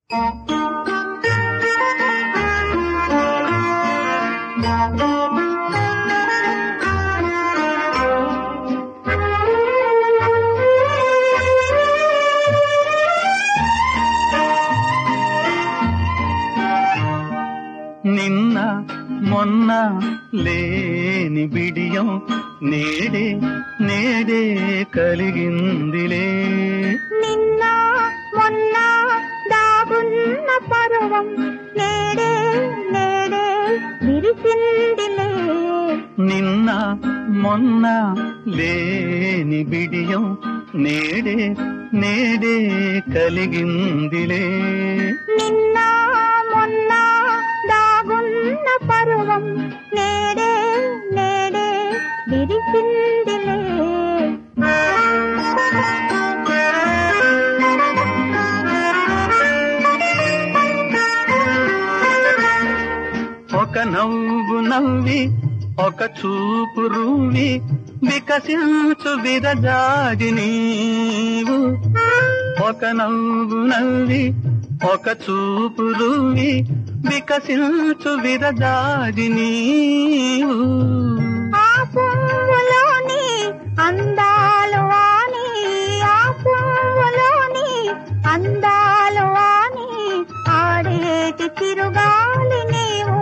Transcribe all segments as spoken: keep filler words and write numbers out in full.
నిన్న మొన్న లేని బిడియం నేడే నేడే కలిగిందిలే. నిన్న మొన్న దాగున్న పర్వం నేడే నేడే విరిసిందిలే. నిన్న మొన్న లేని బిడియం నేడే నేడే కలిగిందిలే. నిన్న మొన్న దాగున్న పర్వం నేడే నేడే విరిసిందిలే. ఒక నవ్వు నవ్వి ఒక చూపు రూవి వికసించు విరజాజి నీవు. ఒక నవ్వు నవ్వి ఒక చూపు రూవి వికసించు విరజాజి నీవు. ఆ పువ్వులోని అందాలు వాణి, ఆ పువ్వులోని అందాలు వాణి, ఆడేటి చిరుగాలి నీవు,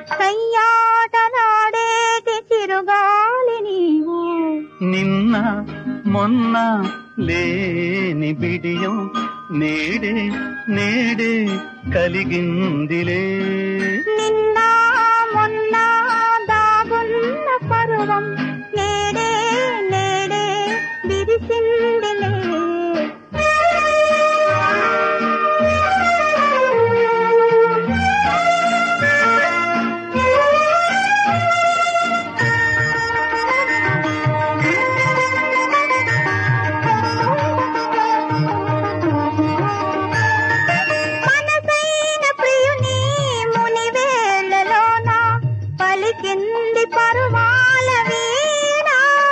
కయ్యాటలాడేటి చిరుగాలి నీవు. నిన్న మొన్న లేని బిడియం నేడే నేడే కలిగిందిలే. నిన్న మొన్న దాగున్న పర్వం నేడే నేడే విరిసిందిలే. పలికింది పరువాల వీణ,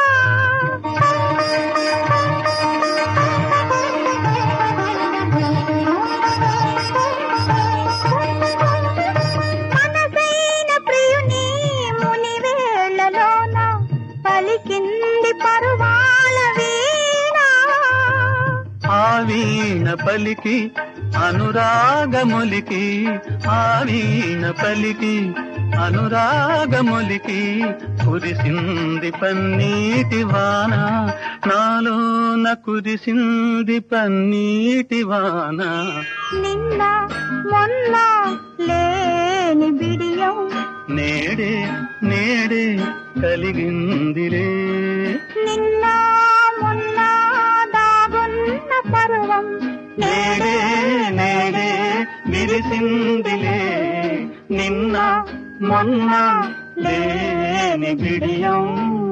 మనసైన ప్రియుని ముని వేళలోన పలికింది పరువాల వీణ. ఆ వీణ పలికి అనురాగములికి, ఆ వీణ పలికి అనురాగములికి, కురిసింది పన్నీటి వాన నాలోన, కురిసింది పన్నీటి వాన. నిన్న మొన్న లేని బిడియం నేడే నేడే కలిగిందిలే. నిన్న మొన్న దాగున్న పర్వం నేడే నేడే విరిసిందిలే. నిన్న మొన్న లేని బిడియం